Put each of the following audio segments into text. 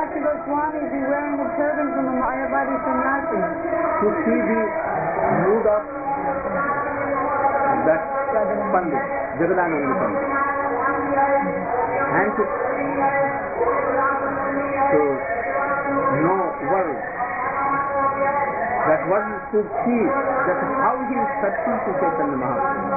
Bhakti Goswami be wearing the turban from the Mayavadi sannyasi? To see the mood of that Pandit, Jagadananda Pandit. And to know world. That one should see that how he is touching to Chaitanya Mahaprabhu.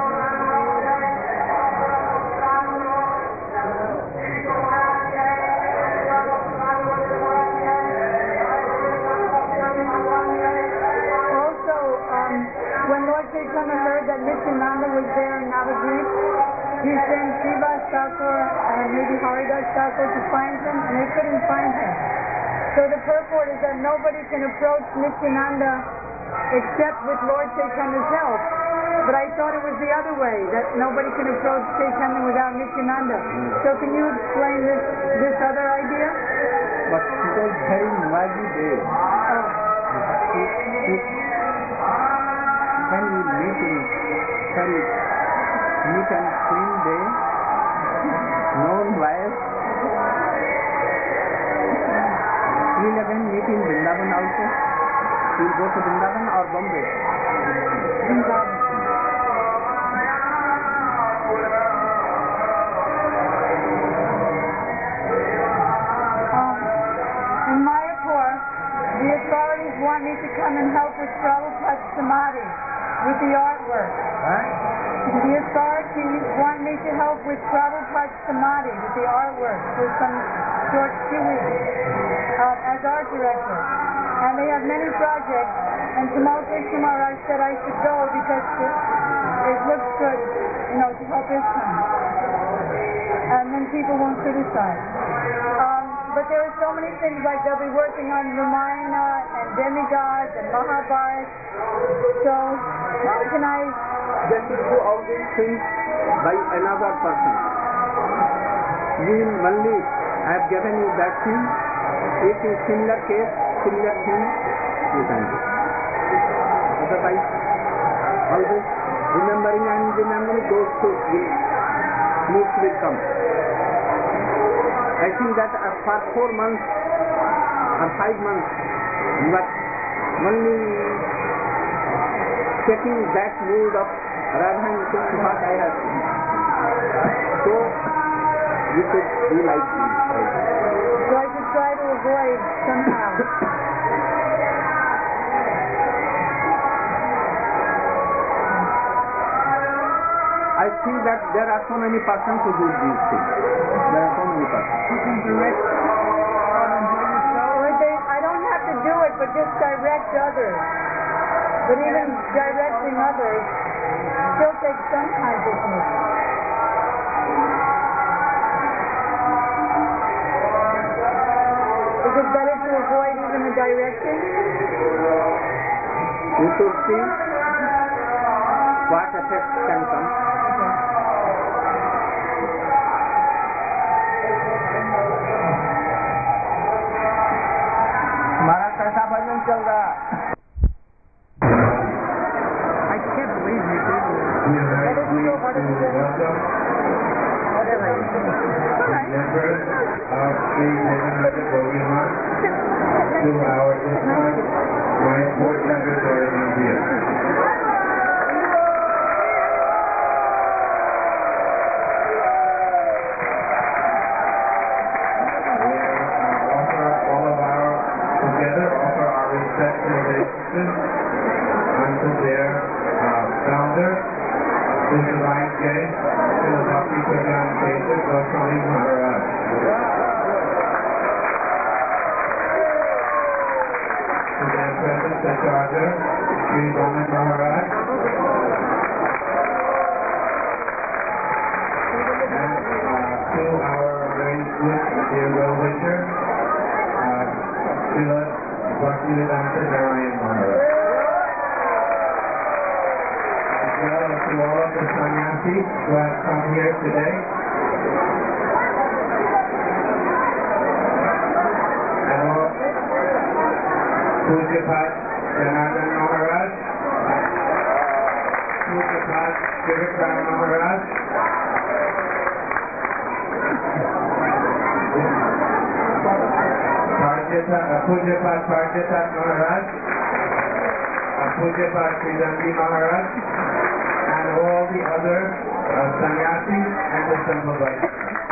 Also, when Lord Chaitanya heard that Nityananda was there in Navadvip, he sent Srivas Thakur and maybe Haridas Thakur to find him, and they couldn't find him. So the purport is that nobody can approach Nityananda except with Lord Chaitanya's help. But I thought it was the other way, that nobody can approach Chaitanya without Nityananda. So can you explain this other idea? But it was very noisy day. When we meet in very neat and clean day, no noise. We will again meet in Vrindavan also. We will go to Vrindavan or Bombay? Vrindavan. In Mayapur, the authorities want me to come and help with Prabhupada's Samadhi, with the artwork. The authorities want me to help with Prabhupada's Samadhi, with the artwork, for some short 2 weeks, as art director. And they have many projects, and Tamal Krishna Maharaj said I should go because it looks good, to help ISKCON. And then people won't criticize. But there are so many things, like they'll be working on Ramayana and demigods and Mahabharata. So how can I... Just to do all these things by another person. We in Malli, I have given you that thing. If in similar case, similar thing, you can do. Otherwise, always remembering and remembering those moods will come. I think that for 4 months or 5 months, but only checking that mood of Radha and Krishna what I have seen. So, you should do like this. So I should try to avoid somehow. I think that there are so many persons who do these things. There are so many persons. I don't have to do it, but just direct others. But even directing others still takes some consciousness. Is it better to avoid even the directing? You should see what effects can come. हमारा कैसा भजन चल रहा? I can't believe you did this. Members of the Nityananda Program to our ISKCON, my 400th ordained year. Unto their founder, the divine guest, the Bhakti Pradhan Kesar Goswami Maharaj. To their present Acharya, Sri Vaman Maharaj. And to our very good dear well-wisher, Srila Bhaktivedanta Narayan Maharaj. As well as to all of the sannyasis who have come here today. And all Pujapat Janardhan Maharaj, Pujapat Trivikram Maharaj, Pujapat Parjatat Maharaj, Pujapat Sridandi Maharaj, and all the other sannyasis and the Sambhavais.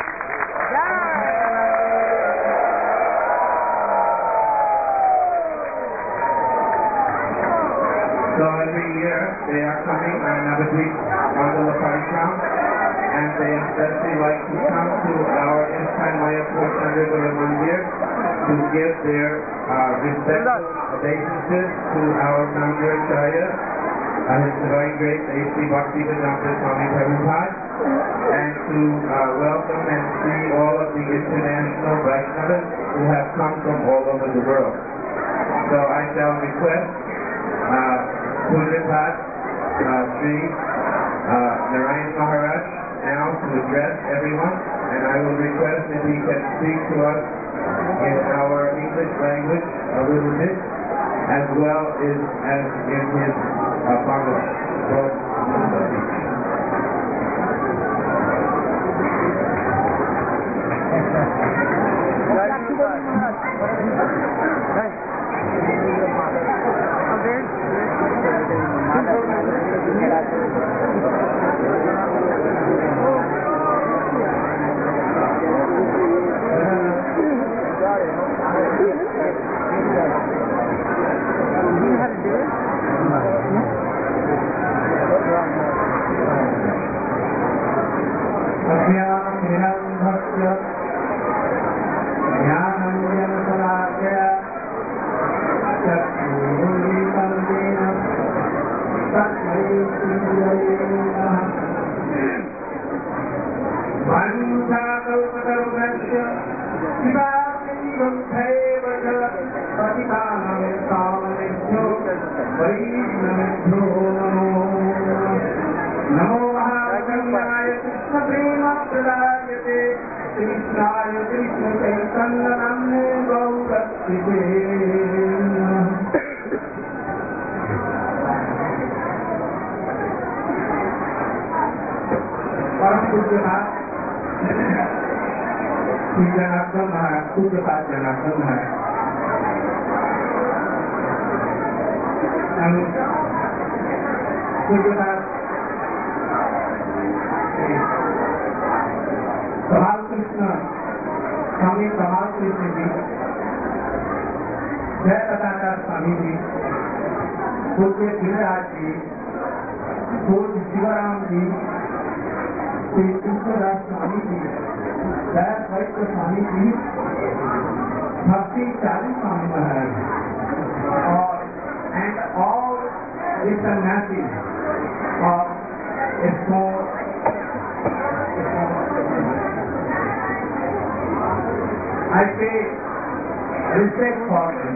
So every year they are coming on Navadvip Mandala Parikram, and they especially like to come to our ISKCON Mayapur Chandrakura Mandir to give their respectful obeisances to our founder Acharya, His Divine Grace A.C. Bhaktivedanta Swami Prabhupada, and to welcome and see all of the international Vaishnavas who have come from all over the world. So I shall request Pujapat Sri Narayan Maharaj now to address everyone, and I will request if he can speak to us in our English language a little bit, as well as in his Bangla. I pay respect for them.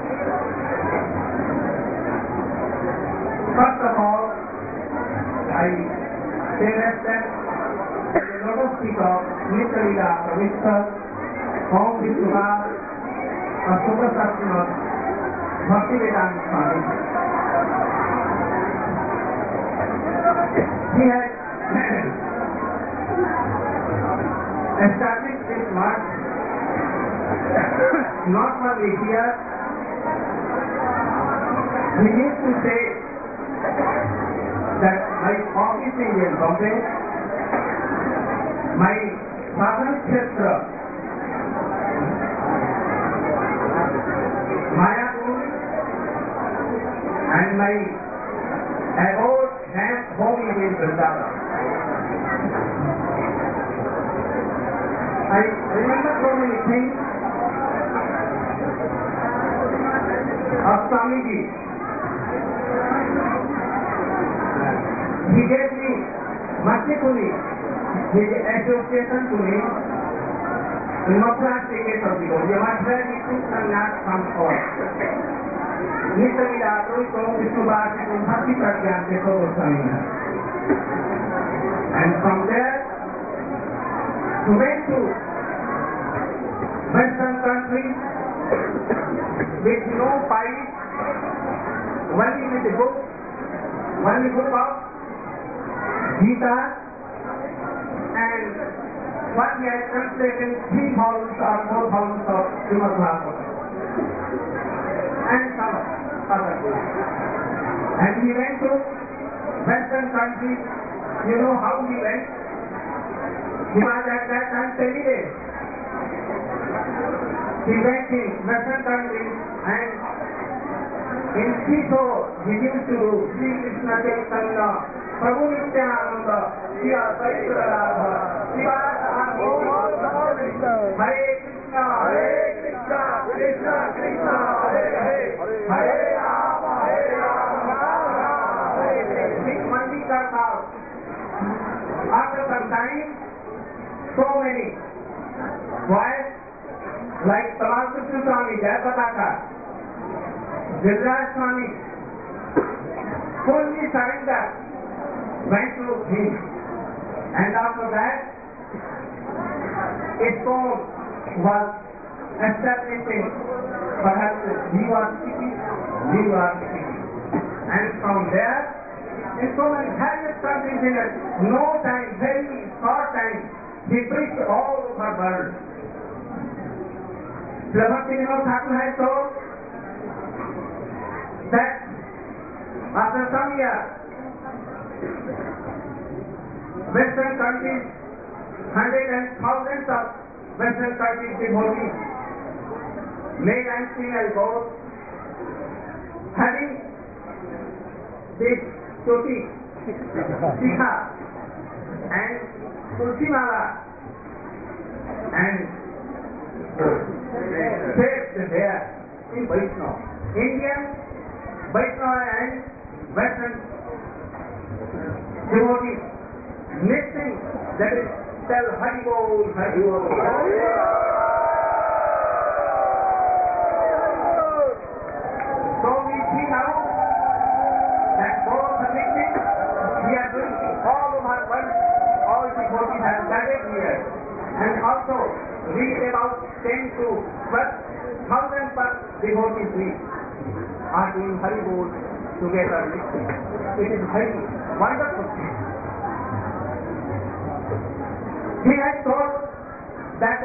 First of all, I pay respect to the lotus feet of Nityalila Pavitra, Om Vishnuva, Asuta Satsuma, Bhaktivedanta Swami. He has established this mark not only here. We need to say that my office is in Bombay, my sadhana kshetra, Mayapur, and my abode home is in Vrindavan. I remember so many things of Swamiji. He gave me mercifully his association to me in Mathura State of the world. Mathura he took sannyas from all. Nityalila Pavitra Om Vishnuva Om Bhakti Pragyante Goswami. And from there he went to Western countries with no fight, only with the book of Gita, and what he has translated 3 volumes or 4 volumes of Srimad Bhagavatam. and some other things. And he went to Western countries. You know how he went? He was at that time Telugu. He went in Western countries and in Seashore he used to do Sri Krishna Chaitanya, Prabhu Nityananda, Shiva Saitarabha, Shiva Hare Krishna, Krishna Krishna, Hare Hare, Hare Rama, Hare Rama. This Mandi Karta. After some time, so many boys like Tamal Krishna Swami, Jayapataka, Giriraj Swami, fully surrendered, went to him. And after that, a stone was establishing, perhaps he was speaking. And from there, in so many various countries in no time, very short time, he preached all over the world. Bhakti Vinod Thakur has told that after some years, Western countries, hundreds and thousands of Western countries devotees, male and female both, having this Choti, Sikha, and Tulsi Mala, and saved there in Vaishnava. Indian, Vaishnava and Western devotees mixing, that is, tell Hari Bol, Hari Bol. So we see now that both the mixing, we are doing all over the world, all devotees have gathered here. And also, read about 10 to 12,000 per devotees we are doing Hari Bol together mixing. It is very wonderful thing. He has told that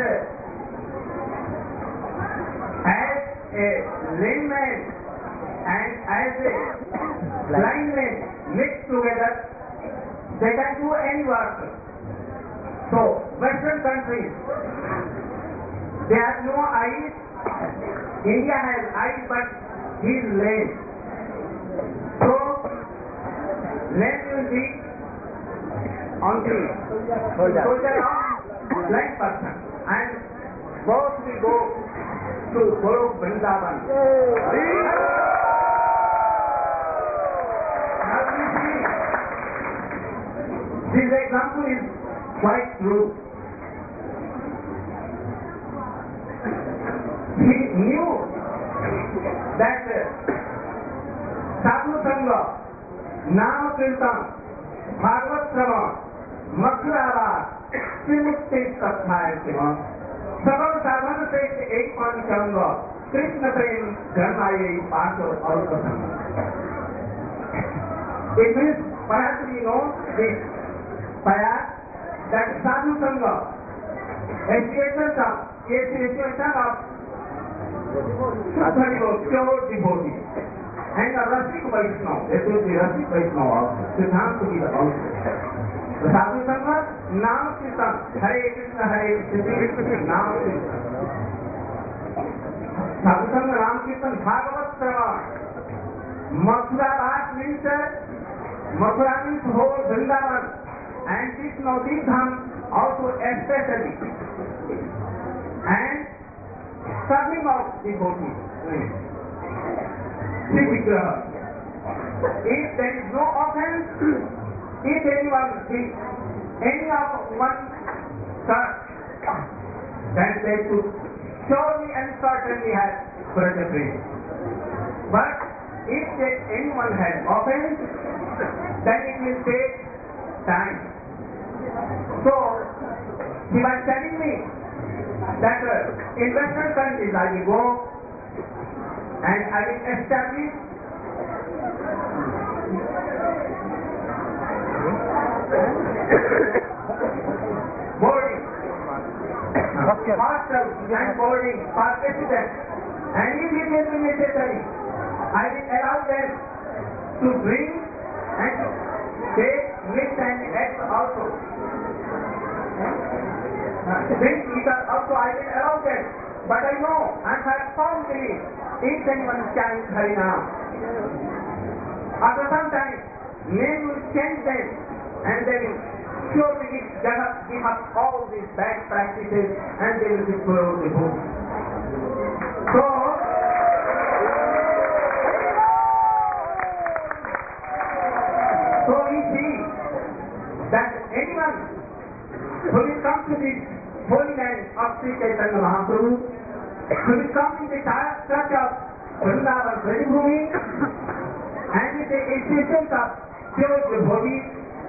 as a layman and as a blind man mixed together, they can do any work. So, Western countries, they have no eyes. India has eyes, but he is lame. So, lame will be on the shoulder of blind person. And both will go to Guru Vrindavan. Now you see, this example is quite true. He knew that Sadhu Sangha, Nam Kirtan, Bhagavad Shravan, Mathurava, Srimukti Sathai Siva, Sabal Sadhana से एक पानी कहूँगा, कृष्ण प्रेम करना ये पांच और प्रसंग. It means perhaps we know this. Perhaps that Sadhu Sangha, association of pure devotee, and a Rasik Vaishnava, it will be Rasik Vaishnava also, Siddhanta to be the also. The Sadhu Sangha, Nam Kirtan, Hare Krishna, Nam Kirtan. Sadhu Sangha, Nam Kirtan, Bhagavad Shravan. Mathura Bhat means, Mathura means whole Vrindavan. And this Navadvip Dham also especially. And serving of devotees. Sri Vigraha. If there is no offense, if anyone thinks any of one church, then they should surely and certainly have further praise. But if anyone has offense, then it will take time. So, he was telling me that in Western countries I will go and I will establish boarding, hostels and boarding for residents And if it will be necessary, I will allow them to drink and take milk and eggs also. Drink liquor also I will allow them. But I know, I have found belief, if anyone chants Harinam, after some time, men will change them and they will surely give up all these bad practices and they will be pure devotees. So we see that anyone who will come to this holy land of Sri Chaitanya Mahaprabhu, who will come in the church of Vrindavan Vrajabhumi and with the existence of pure devotees,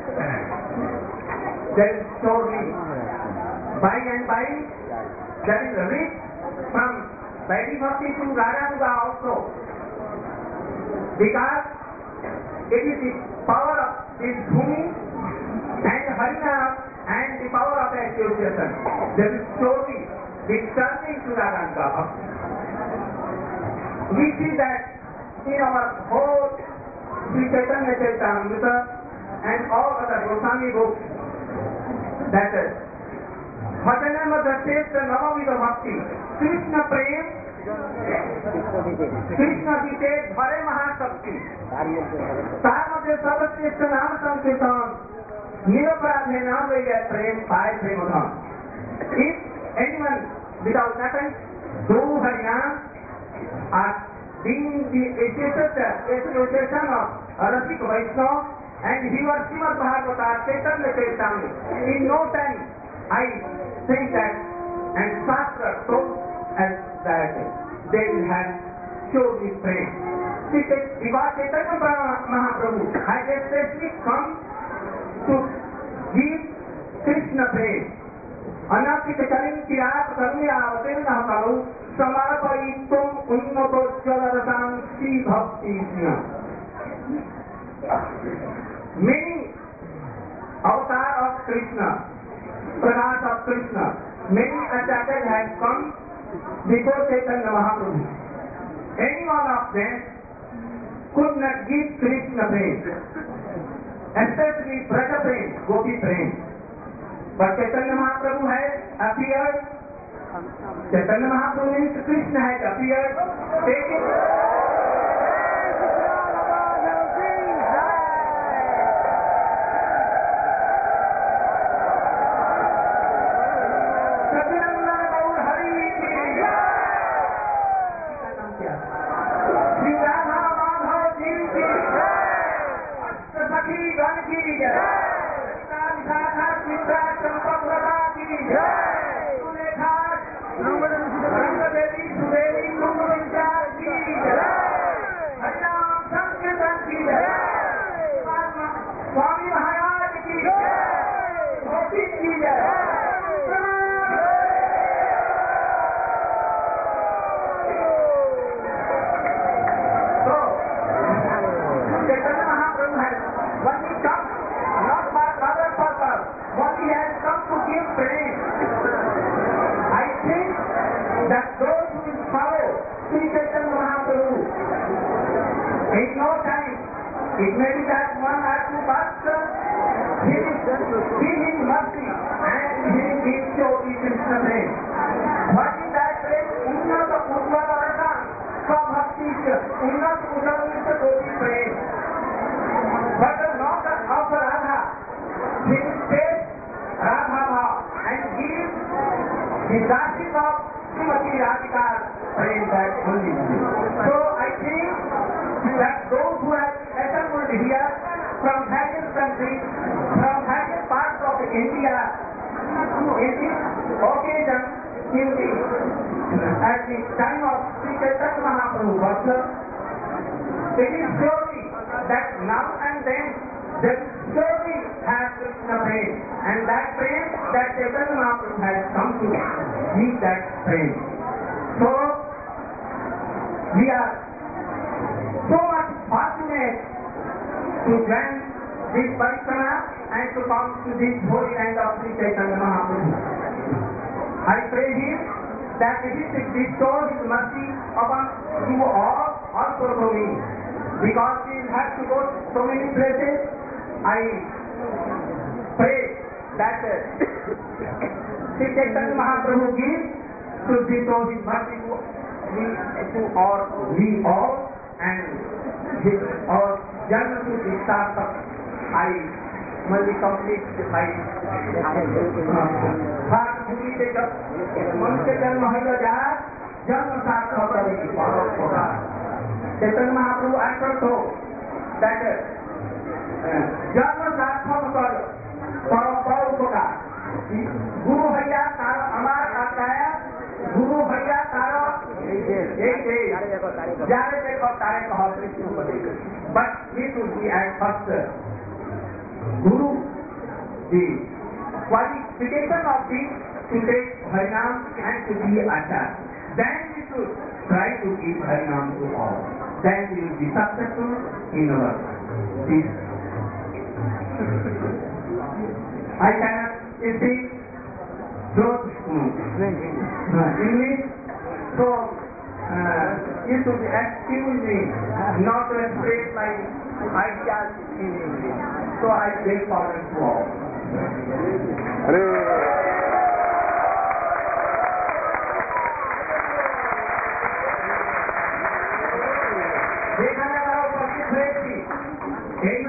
then surely by and by there is a reach from Vaidhi Bhakti to Radhanuga also, because it is the power of this Bhumi and Harinam and the power of association. There is surely this turning to Radhanuga Bhakti. We see that in our whole Sri Chaitanya Charitamrita and all other Goswami books, that Bhajanam Dasyestra Navamida Bhakti, Krishna Prem, Krishna Dite Bhare Mahashakti, Tarmadhe Sarvashrestha Nam Sankirtan, Nirapradhe Nam Vaya Prem Pai Premadhan. If anyone without nothing do Harinam, being the association of Rasik Vaishnava and he was Srimad Bhagavata Chaitanya Charitamrita, in no time I think that and Shastra told as that they will have surely prayed. Because Chaitanya Mahaprabhu has especially come to give Krishna praise. Anapita Kalim Kirat Karmiya Avatirna Kalu Samarapaitum Unnato Chalarasam Sri Bhakti Sina. Many avatar of Krishna, Pradas of Krishna, many acharyas have come before Chaitanya Mahaprabhu. Any one of them could not give Krishna praise, especially Braja praise, Gopi praise. But Chaitanya Mahaprabhu has appeared. Chaitanya Mahaprabhu means Krishna has appeared, taking it may be that one has to master his mercy and his surely Krishna praise. What is that praise? Unnata Udvarata Svabhakti Unnata Udvarata Gopi praise. But not of Radha. He will take Radha and give the darship of Srimati Radhika praise that only. So I think that those who have assembled here from various countries, from various parts of India, in this occasion, at the time of Sri Chaitanya Mahaprabhu birth, it is surely that now and then they surely have Krishna praise, and that praise that Chaitanya Mahaprabhu has come to give that praise. So, we are so much fortunate to join this parikrama and to come to this holy land of Sri Chaitanya Mahaprabhu. I pray him that he should bestow his mercy upon you all, also to me. Because we have to go so many places, I pray that Sri Chaitanya Mahaprabhu gives to bestow his mercy to me, to we all, and our Janma to start up. I must complete my heart भूमि से जब मनुष्य जन्म हो जाए जन्म सार्थक करेगी बहुत होगा चैतन्य महाप्रभु आकर तो that जन्म सार्थक कर परम होगा गुरु भैया तारो अमार आकाया गुरु भैया तारो जाने देखो तारे कहो but we should be at first Guru, the qualification of the to take Harinam and to be Acharya. Then we should try to give Harinam to all. Then we will be successful in our this. I cannot speak those English, so you should excuse me not to express my ideas in English. So I beg pardon to all. देखा जाता है उपस्थित हुए थी एक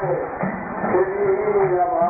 Krishna